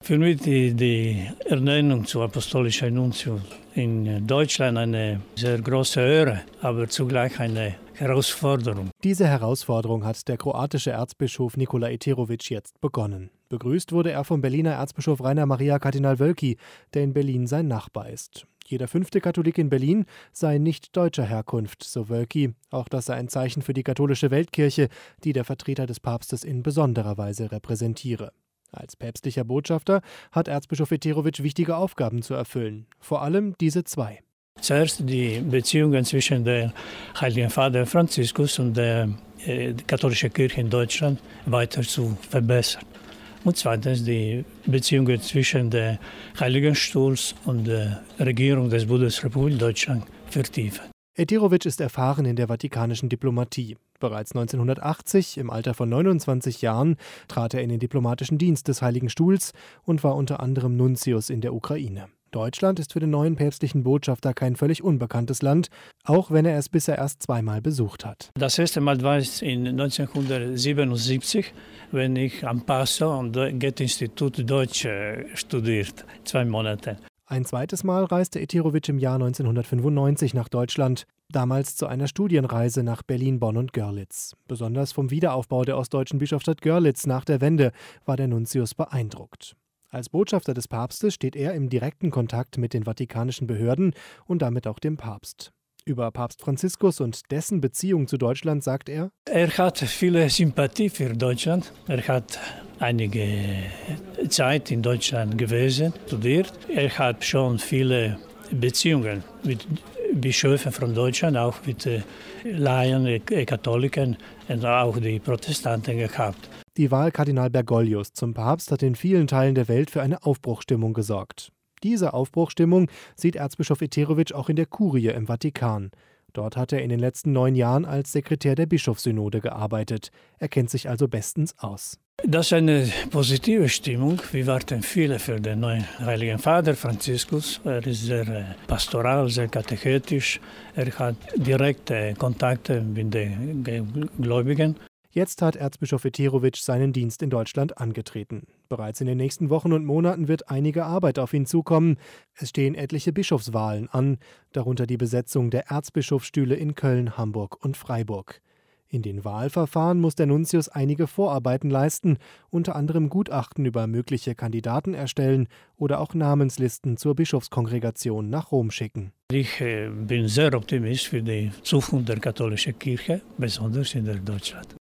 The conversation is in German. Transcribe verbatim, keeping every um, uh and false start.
Für mich die, die Ernennung zu apostolischen Nuntius in Deutschland eine sehr große Ehre, aber zugleich eine Herausforderung. Diese Herausforderung hat der kroatische Erzbischof Nikola Eterović jetzt begonnen. Begrüßt wurde er vom Berliner Erzbischof Rainer Maria Kardinal Wölki, der in Berlin sein Nachbar ist. Jeder fünfte Katholik in Berlin sei nicht deutscher Herkunft, so Wölki. Auch das sei ein Zeichen für die katholische Weltkirche, die der Vertreter des Papstes in besonderer Weise repräsentiere. Als päpstlicher Botschafter hat Erzbischof Eterović wichtige Aufgaben zu erfüllen. Vor allem diese zwei. Zuerst die Beziehungen zwischen dem Heiligen Vater Franziskus und der äh, katholischen Kirche in Deutschland weiter zu verbessern. Und zweitens die Beziehungen zwischen dem Heiligen Stuhl und der Regierung des Bundesrepublik Deutschland vertiefen. Eterović ist erfahren in der vatikanischen Diplomatie. Bereits neunzehnhundertachtzig, im Alter von neunundzwanzig Jahren, trat er in den diplomatischen Dienst des Heiligen Stuhls und war unter anderem Nuntius in der Ukraine. Deutschland ist für den neuen päpstlichen Botschafter kein völlig unbekanntes Land, auch wenn er es bisher erst zweimal besucht hat. Das erste Mal war es in neunzehnhundertsiebenundsiebzig, wenn ich am Passau am Goethe-Institut Deutsch studiert, zwei Monate. Ein zweites Mal reiste Eterović im Jahr neunzehnhundertfünfundneunzig nach Deutschland, damals zu einer Studienreise nach Berlin, Bonn und Görlitz. Besonders vom Wiederaufbau der ostdeutschen Bischofsstadt Görlitz nach der Wende war der Nuntius beeindruckt. Als Botschafter des Papstes steht er im direkten Kontakt mit den vatikanischen Behörden und damit auch dem Papst. Über Papst Franziskus und dessen Beziehung zu Deutschland sagt er: Er hat viele Sympathie für Deutschland. Er hat einige Zeit in Deutschland gewesen, studiert. Er hat schon viele Beziehungen mit Bischöfen von Deutschland, auch mit Laien, Katholiken und auch die Protestanten gehabt. Die Wahl Kardinal Bergoglios zum Papst hat in vielen Teilen der Welt für eine Aufbruchstimmung gesorgt. Diese Aufbruchstimmung sieht Erzbischof Eterović auch in der Kurie im Vatikan. Dort hat er in den letzten neun Jahren als Sekretär der Bischofssynode gearbeitet. Er kennt sich also bestens aus. Das ist eine positive Stimmung. Wir warten viele für den neuen Heiligen Vater Franziskus. Er ist sehr pastoral, sehr katechetisch. Er hat direkte Kontakte mit den Gläubigen. Jetzt hat Erzbischof Eterović seinen Dienst in Deutschland angetreten. Bereits in den nächsten Wochen und Monaten wird einige Arbeit auf ihn zukommen. Es stehen etliche Bischofswahlen an, darunter die Besetzung der Erzbischofsstühle in Köln, Hamburg und Freiburg. In den Wahlverfahren muss der Nuntius einige Vorarbeiten leisten, unter anderem Gutachten über mögliche Kandidaten erstellen oder auch Namenslisten zur Bischofskongregation nach Rom schicken. Ich bin sehr optimistisch für die Zukunft der katholischen Kirche, besonders in Deutschland.